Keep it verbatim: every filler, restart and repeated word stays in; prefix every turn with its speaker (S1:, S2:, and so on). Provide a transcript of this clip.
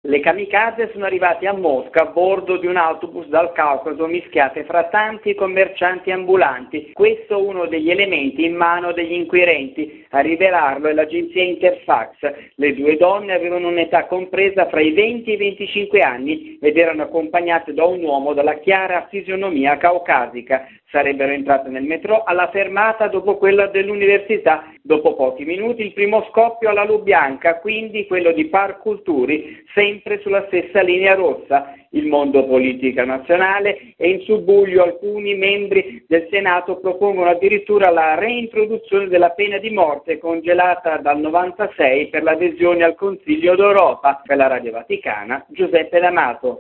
S1: Le kamikaze sono arrivati a Mosca a bordo di un autobus dal Caucaso mischiate fra tanti commercianti ambulanti. Questo è uno degli elementi in mano degli inquirenti. A rivelarlo è l'agenzia Interfax. Le due donne avevano un'età compresa fra i venti e i venticinque anni ed erano accompagnate da un uomo dalla chiara fisionomia caucasica. Sarebbero entrate nel metro alla fermata dopo quella dell'università. Dopo pochi minuti il primo scoppio alla Lubjanka, quindi quello di Park Culturi, sempre sulla stessa linea rossa. Il mondo politico nazionale e in subbuglio alcuni membri del Senato propongono addirittura la reintroduzione della pena di morte congelata dal novantasei per l'adesione al Consiglio d'Europa. Per la Radio Vaticana, Giuseppe D'Amato.